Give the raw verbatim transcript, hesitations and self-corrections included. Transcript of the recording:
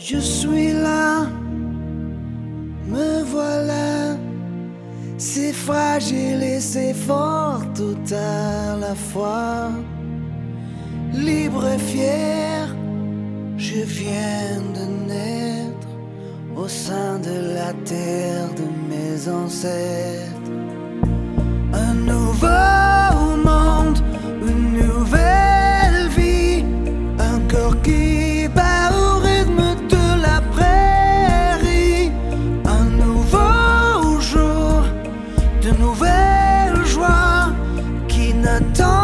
Je suis là, me voilà. C'est fragile et c'est fort tout à la fois. Libre et fier, je viens de naître au sein de la terre de mes ancêtres. Un nouveau monde, une nouvelle vie, un corps qui bat au rythme de la prairie. Un nouveau jour, de nouvelles joies qui n'attendent